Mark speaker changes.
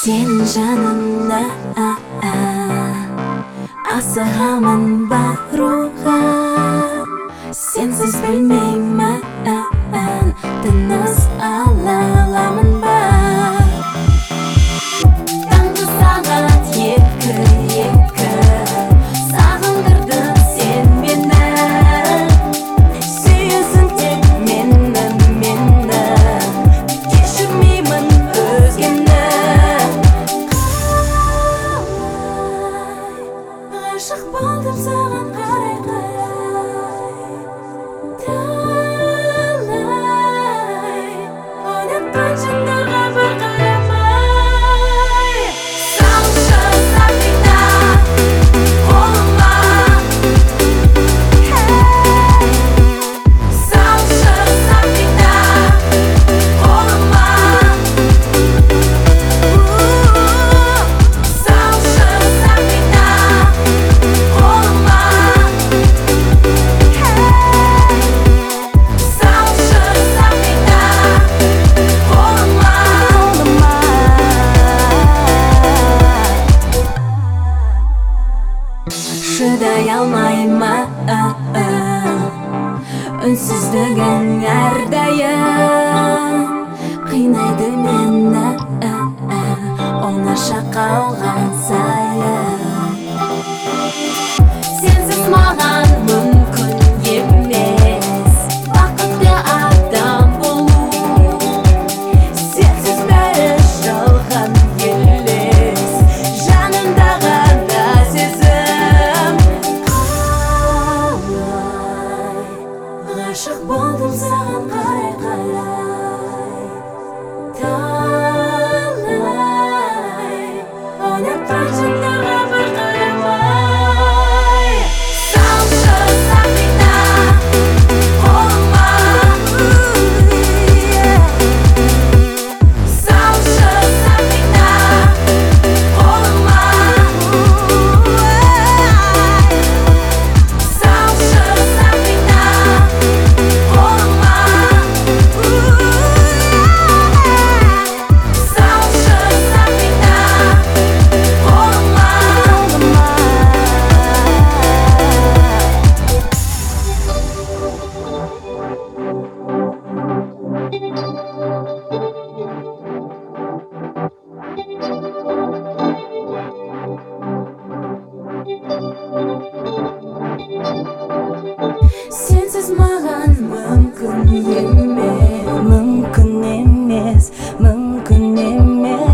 Speaker 1: Senin canına asıhamın baruğa. Sensiz bilmeyman tınız alalamın ben. Tangı saat yeki sağındırdın sen beni. Süyüsün tek meni kешірмеймін өзгені. Ғашық болдым саған қарай талай, ойнатқан жындарға бір қарамай. Салшы сақина қолыма, салшы сақина қолыма, салшы сақина қолыма, салшы сақина қолыма. Шыдай алмаймын үнсіздігің әрдайым қинайды мені оңаша қалған сайын. Сенсіз маған мүмкін емес бақытты адам болу. Сенсіз бәрі жалған елес, жанымда ғана сезім. Қалай ғашық болдым саған қарай талай, ойнатқан жындарға бір қарамай. Салшы сақина қолыма, салшы сақина қолыма, салшы сақина қолыма, салшы сақина қолыма. Сенсіз маған мүмкін емес, мүмкін емес, мүмкін емес.